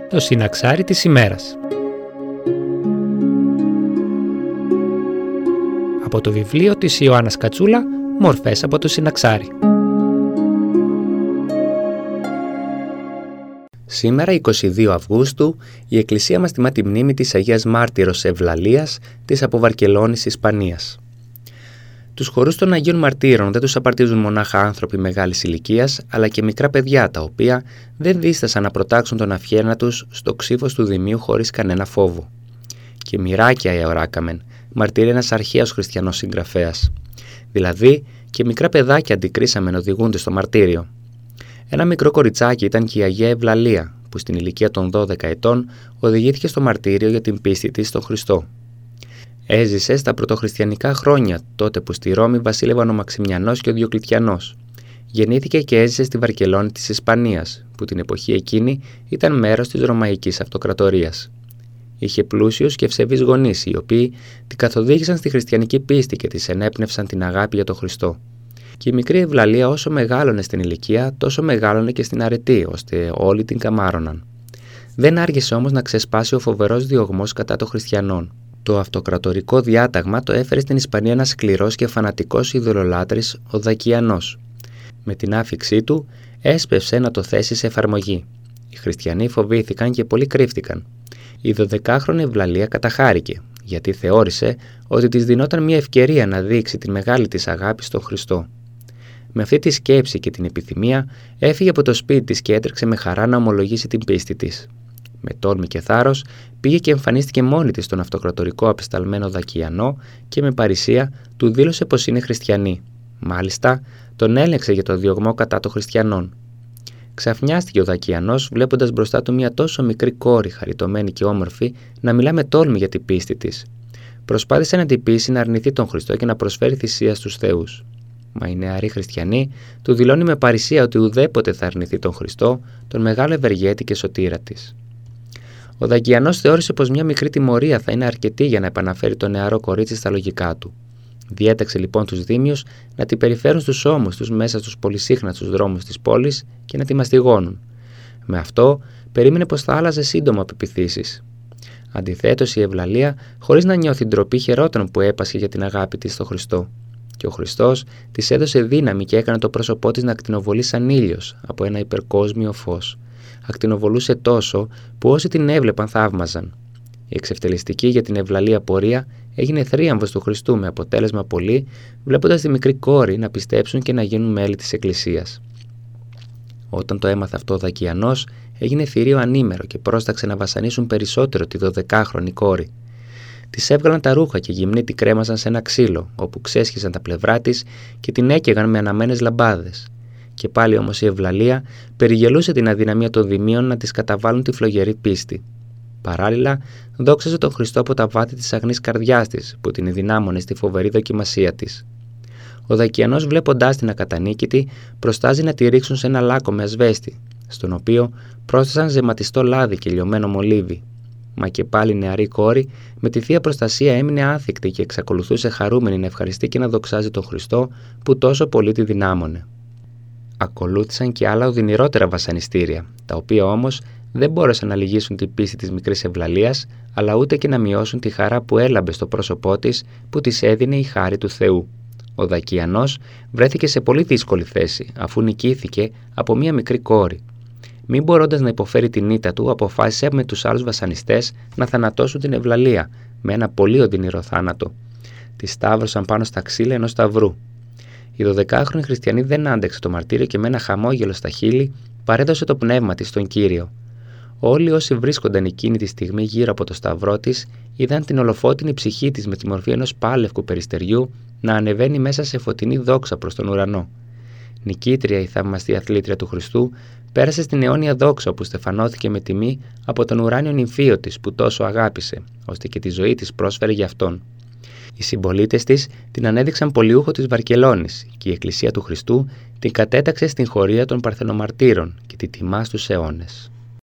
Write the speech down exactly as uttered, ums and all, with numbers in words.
Το συναξάρι της ημέρας. Από το βιβλίο της Ιωάννας Κατσούλα, «Μορφές από το συναξάρι». Σήμερα, εικοστή δεύτερη Αυγούστου, η Εκκλησία μας τιμά τη μνήμη της Αγίας Μάρτυρος Ευλαλίας της από Βαρκελώνης, Ισπανίας. Τους χορούς των Αγίων Μαρτύρων δεν τους απαρτίζουν μονάχα άνθρωποι μεγάλης ηλικίας, αλλά και μικρά παιδιά, τα οποία δεν δίστασαν να προτάξουν τον αυχαίρνα τους στο ξύφος του δημίου χωρίς κανένα φόβο. Και μοιράκια εωράκαμεν, μαρτύρει ένας αρχαίος χριστιανός συγγραφέας. Δηλαδή, και μικρά παιδάκια αντικρίσαμεν οδηγούνται στο μαρτύριο. Ένα μικρό κοριτσάκι ήταν και η Αγία Ευλαλία, που στην ηλικία των δώδεκα ετών οδηγήθηκε στο μαρτύριο για την πίστη της στον Χριστό. Έζησε στα πρωτοχριστιανικά χρόνια, τότε που στη Ρώμη βασίλευαν ο Μαξιμιανός και ο Διοκλητιανός. Γεννήθηκε και έζησε στη Βαρκελώνη της Ισπανίας, που την εποχή εκείνη ήταν μέρος της Ρωμαϊκής Αυτοκρατορίας. Είχε πλούσιους και ευσεβείς γονείς, οι οποίοι την καθοδήγησαν στη χριστιανική πίστη και της ενέπνευσαν την αγάπη για τον Χριστό. Και η μικρή Ευλαλία, όσο μεγάλωνε στην ηλικία, τόσο μεγάλωνε και στην αρετή, ώστε όλοι την καμάρωναν. Δεν άργησε όμως να ξεσπάσει ο φοβερός διωγμός κατά των χριστιανών. Το αυτοκρατορικό διάταγμα το έφερε στην Ισπανία ένας σκληρός και φανατικός ειδωλολάτρης, ο Δακιανός. Με την άφιξή του, έσπευσε να το θέσει σε εφαρμογή. Οι χριστιανοί φοβήθηκαν και πολλοί κρύφτηκαν. Η δωδεκάχρονη Ευλαλία καταχάρηκε, γιατί θεώρησε ότι της δινόταν μια ευκαιρία να δείξει τη μεγάλη της αγάπη στον Χριστό. Με αυτή τη σκέψη και την επιθυμία, έφυγε από το σπίτι της και έτρεξε με χαρά να ομολογήσει την πίστη της. Με τόλμη και θάρρος πήγε και εμφανίστηκε μόνη της στον αυτοκρατορικό απεσταλμένο Δακιανό και με παρησία του δήλωσε πως είναι χριστιανή. Μάλιστα, τον έλεγξε για το διωγμό κατά των χριστιανών. Ξαφνιάστηκε ο Δακιανός βλέποντας μπροστά του μια τόσο μικρή κόρη, χαριτωμένη και όμορφη, να μιλά με τόλμη για την πίστη της. Προσπάθησε να την πείσει να αρνηθεί τον Χριστό και να προσφέρει θυσία στους θεούς. Μα η νεαρή χριστιανή του δηλώνει με παρησία ότι ουδέποτε θα αρνηθεί τον Χριστό, τον μεγάλο ευεργέτη και σωτήρα της. Ο Δακιανός θεώρησε πως μια μικρή τιμωρία θα είναι αρκετή για να επαναφέρει το νεαρό κορίτσι στα λογικά του. Διέταξε λοιπόν τους δήμιους να την περιφέρουν στους ώμους τους μέσα στους πολυσύχναστους δρόμους της πόλης και να τη μαστιγώνουν. Με αυτό περίμενε πως θα άλλαζε σύντομα από πεποιθήσεις. Αντιθέτως, η Ευλαλία, χωρίς να νιώθει ντροπή, χαιρόταν που έπασχε για την αγάπη της στον Χριστό. Και ο Χριστός της έδωσε δύναμη και έκανε το πρόσωπό της να ακτινοβολεί σαν ήλιος από ένα υπερκόσμιο φως. Ακτινοβολούσε τόσο που όσοι την έβλεπαν θαύμαζαν. Η εξευτελιστική για την Ευλαλία πορεία έγινε θρίαμβος του Χριστού, με αποτέλεσμα πολλοί, βλέποντας τη μικρή κόρη, να πιστέψουν και να γίνουν μέλη της Εκκλησίας. Όταν το έμαθε αυτό ο Δακιανός, έγινε θηρίο ανήμερο και πρόσταξε να βασανίσουν περισσότερο τη δωδεκάχρονη κόρη. Της έβγαλαν τα ρούχα και γυμνή τη κρέμαζαν σε ένα ξύλο, όπου ξέσχισαν τα πλευρά της και την έκαιγαν με αναμένες λαμπάδες. Και πάλι όμως η Ευλαλία περιγελούσε την αδυναμία των δημίων να της καταβάλουν τη φλογερή πίστη. Παράλληλα, δόξαζε τον Χριστό από τα βάθη της αγνής καρδιάς της, που την ενδυνάμωνε στη φοβερή δοκιμασία της. Ο Δακιανός, βλέποντάς την ακατανίκητη, προστάζει να τη ρίξουν σε ένα λάκκο με ασβέστη, στον οποίο πρόσθεσαν ζεματιστό λάδι και λιωμένο μολύβι. Μα και πάλι η νεαρή κόρη, με τη θεία προστασία, έμεινε άθικτη και εξακολουθούσε χαρούμενη να ευχαριστεί και να δοξάζει τον Χριστό που τόσο πολύ τη δυνάμωνε. Ακολούθησαν και άλλα οδυνηρότερα βασανιστήρια, τα οποία όμως δεν μπόρεσαν να λυγίσουν την πίστη της μικρής Ευλαλίας, αλλά ούτε και να μειώσουν τη χαρά που έλαμπε στο πρόσωπό της, που της έδινε η χάρη του Θεού. Ο Δακιανός βρέθηκε σε πολύ δύσκολη θέση, αφού νικήθηκε από μία μικρή κόρη. Μην μπορώντας να υποφέρει την ήττα του, αποφάσισε με τους άλλους βασανιστές να θανατώσουν την Ευλαλία με ένα πολύ οδυνηρό θάνατο. Τη σταύρωσαν πάνω στα ξύλα ενός σταυρού. Η δωδεκάχρονη χριστιανή δεν άντεξε το μαρτύριο και με ένα χαμόγελο στα χείλη παρέδωσε το πνεύμα της στον Κύριο. Όλοι όσοι βρίσκονταν εκείνη τη στιγμή γύρω από το σταυρό της είδαν την ολοφώτινη ψυχή της με τη μορφή ενός πάλευκου περιστεριού να ανεβαίνει μέσα σε φωτεινή δόξα προς τον ουρανό. Νικήτρια η θαυμαστή αθλήτρια του Χριστού πέρασε στην αιώνια δόξα, όπου στεφανώθηκε με τιμή από τον ουράνιο νυμφίο της που τόσο αγάπησε, ώστε και τη ζωή της πρόσφερε για αυτόν. Οι συμπολίτες της την ανέδειξαν πολιούχο της Βαρκελώνης και η Εκκλησία του Χριστού την κατέταξε στην χωρία των Παρθενομαρτύρων και τη τιμά στους αιώνες.